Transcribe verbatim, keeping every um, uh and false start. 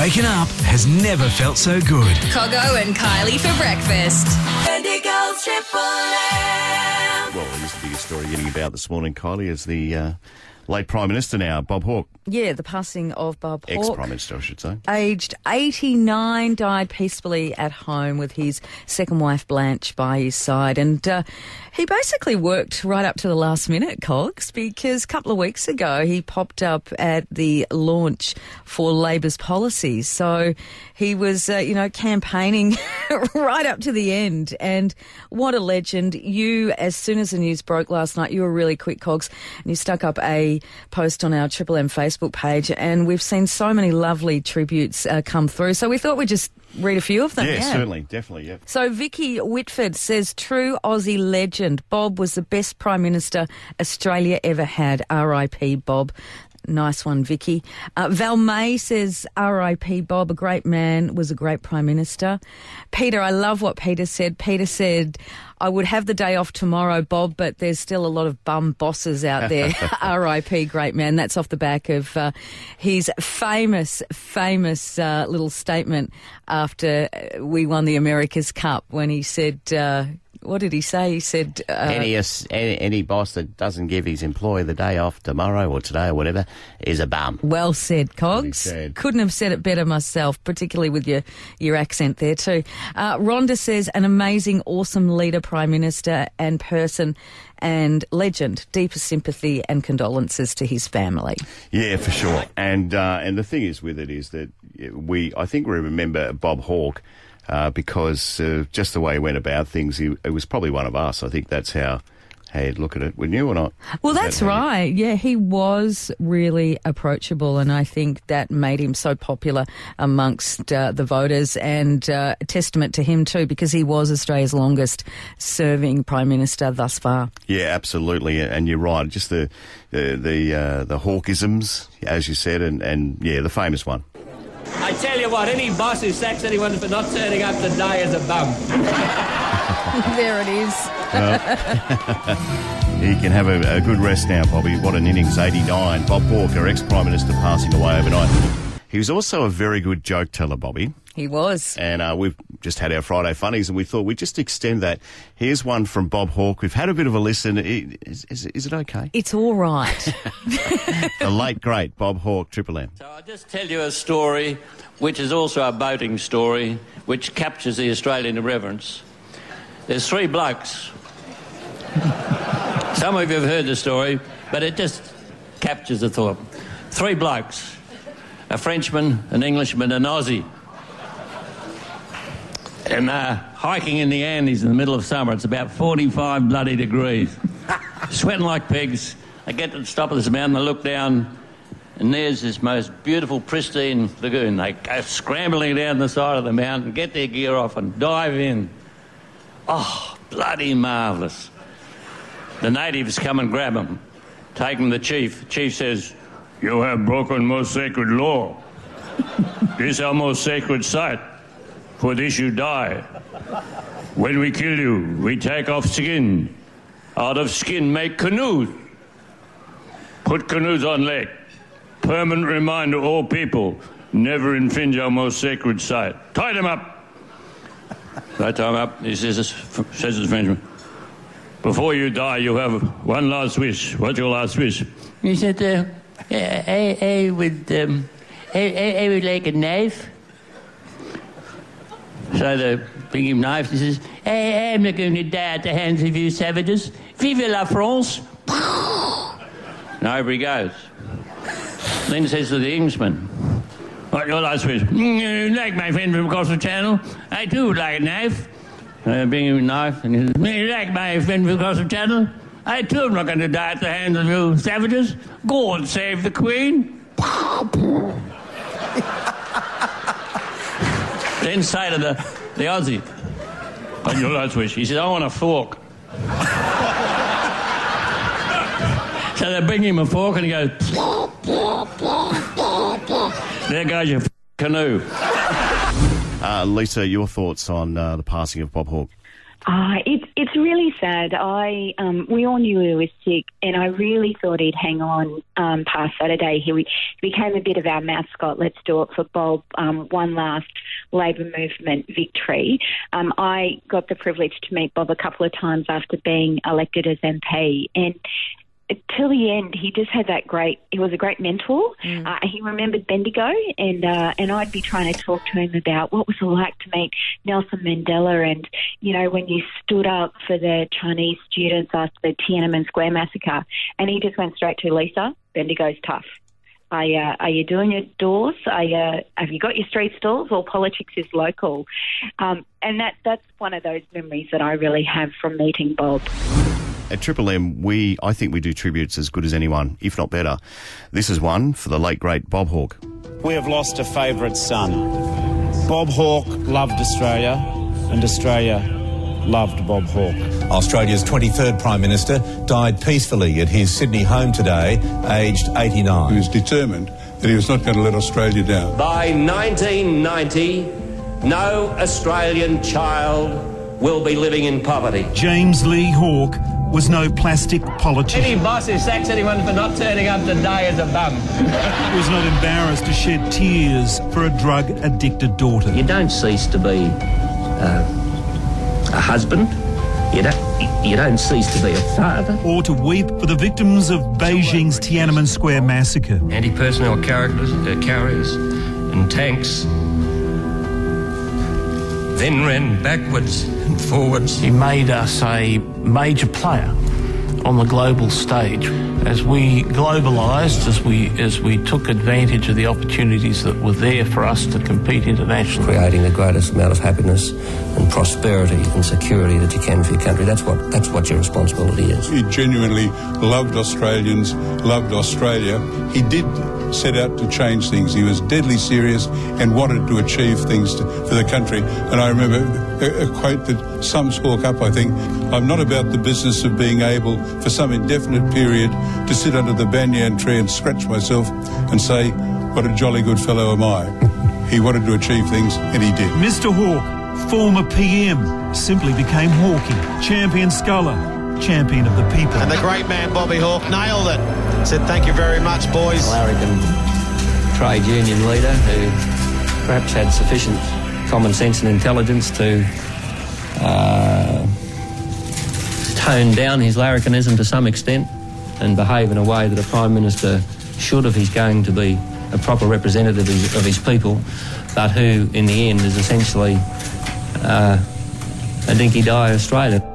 Waking up has never felt so good. Coggo and Kylie for breakfast. Bendigo's Triple M. Well, here's the biggest story getting about this morning, Kylie, is the uh, late Prime Minister now, Bob Hawke. Yeah, the passing of Bob Hawke. Ex-Prime Minister, I should say. Aged eighty-nine, died peacefully at home with his second wife, Blanche, by his side. And uh, he basically worked right up to the last minute, Cogs, because a couple of weeks ago he popped up at the launch for Labor's policies. So he was, uh, you know, campaigning right up to the end. And what a legend. You, as soon as the news broke last night, you were really quick, Cogs, and you stuck up a post on our Triple M Facebook page, and we've seen so many lovely tributes uh, come through. So we thought we'd just read a few of them. Yeah, yeah. certainly, definitely, yeah. So Vicky Whitford says, true Aussie legend. Bob was the best Prime Minister Australia ever had. R I P Bob. Nice one, Vicky. Uh, Val May says, R I P Bob, a great man, was a great Prime Minister. Peter, I love what Peter said. Peter said, I would have the day off tomorrow, Bob, but there's still a lot of bum bosses out there. R I P, great man. That's off the back of uh, his famous, famous uh, little statement after we won the America's Cup when he said... Uh, What did he say? He said... Uh, any, any any boss that doesn't give his employee the day off tomorrow or today or whatever is a bum. Well said, Cogs. said. Couldn't have said it better myself, particularly with your, your accent there too. Uh, Rhonda says, an amazing, awesome leader, Prime Minister and person and legend. Deepest sympathy and condolences to his family. Yeah, for sure. And uh, and the thing is with it is that we, I think we remember Bob Hawke Uh, because uh, just the way he went about things, he, it was probably one of us. I think that's how, how you'd look at it, wouldn't you, or not? Well, Is that's that how right. Yeah, he was really approachable, and I think that made him so popular amongst uh, the voters, and uh, a testament to him too, because he was Australia's longest-serving Prime Minister thus far. You, yeah, absolutely, and you're right. Just the the the, uh, the Hawkisms, as you said, and, and yeah, the famous one. I tell you what, any boss who sacks anyone for not turning up today is a bum. There it is. He can have a, a good rest now, Bobby. What an innings, eighty-nine. Bob Hawke, our ex-Prime Minister, passing away overnight. He was also a very good joke teller, Bobby. He was. And uh, we've just had our Friday Funnies, and we thought we'd just extend that. Here's one from Bob Hawke. We've had a bit of a listen. Is, is, is it okay? It's all right. The late, great Bob Hawke, Triple M. So I'll just tell you a story, which is also a boating story, which captures the Australian irreverence. There's three blokes. Some of you have heard the story, but it just captures the thought. Three blokes. A Frenchman, an Englishman, an Aussie. And uh, hiking in the Andes in the middle of summer. It's about forty-five bloody degrees. Sweating like pigs. I get to the top of this mountain, I look down, and there's this most beautiful, pristine lagoon. They go scrambling down the side of the mountain, get their gear off and dive in. Oh, bloody marvellous. The natives come and grab them, take them to the chief. The chief says, you have broken most sacred law. This is our most sacred site. For this you die. When we kill you, we take off skin. Out of skin make canoes. Put canoes on lake. Permanent reminder to all people, never infringe our most sacred site. Tie them up. They tie them up. He says, says the Frenchman, before you die, you have one last wish. What's your last wish? He said, uh, I, I would, um, I, I would like a knife. So they bring him knives. He says, hey, I'm not going to die at the hands of you savages. Vive la France. And over he goes. Then says to the Englishman, what your last wish? Mm, you like my friend from across the channel? I too would like a knife. I bring him a knife. And he says, you like my friend from across the channel? I too am not going to die at the hands of you savages. Go and save the Queen. Then say to the, the Aussie, on your last wish, he says, I want a fork. So they bring him a fork and he goes, there goes your canoe. Uh, Lisa, your thoughts on uh, the passing of Bob Hawke? Uh, it's it's really sad. I um, we all knew he was sick, and I really thought he'd hang on um, past Saturday. He, he became a bit of our mascot. Let's do it for Bob. Um, one last Labor movement victory. Um, I got the privilege to meet Bob a couple of times after being elected as M P, and till the end, he just had that great, he was a great mentor. Mm. Uh, he remembered Bendigo, and uh, and I'd be trying to talk to him about what was it like to meet Nelson Mandela, and, you know, when you stood up for the Chinese students after the Tiananmen Square massacre. And he just went straight to, Lisa, Bendigo's tough. Are you, are you doing your doors? Are you, have you got your street stalls? Or politics is local? Um, and that that's one of those memories that I really have from meeting Bob. At Triple M, we I think we do tributes as good as anyone, if not better. This is one for the late, great Bob Hawke. We have lost a favourite son. Bob Hawke loved Australia, and Australia loved Bob Hawke. Australia's twenty-third Prime Minister died peacefully at his Sydney home today, aged eighty-nine. He was determined that he was not going to let Australia down. By nineteen ninety, no Australian child will be living in poverty. James Lee Hawke was no plastic politician. Any boss who sacks anyone for not turning up today is a bum. He was not embarrassed to shed tears for a drug-addicted daughter. You don't cease to be uh, a husband. You don't, you don't cease to be a father. Or to weep for the victims of Beijing's Tiananmen Square massacre. Anti-personnel characters, uh, carriers and tanks then ran backwards and forwards. He made us a major player on the global stage. As we globalised, as we as we took advantage of the opportunities that were there for us to compete internationally. Creating the greatest amount of happiness and prosperity and security that you can for your country. That's what that's what your responsibility is. He genuinely loved Australians, loved Australia. He did set out to change things. He was deadly serious and wanted to achieve things to, for the country. And I remember a, a quote that sums Hawke up, I think. I'm not about the business of being able for some indefinite period to sit under the banyan tree and scratch myself and say, what a jolly good fellow am I. He wanted to achieve things, and he did. Mister Hawke, former P M, simply became Hawkie, champion sculler, champion of the people. And the great man Bobby Hawke nailed it. Said, thank you very much, boys. Larrikin trade union leader who perhaps had sufficient common sense and intelligence to uh, tone down his larrikinism to some extent and behave in a way that a Prime Minister should if he's going to be a proper representative of his, of his people, but who, in the end, is essentially uh, a dinky-die Australian.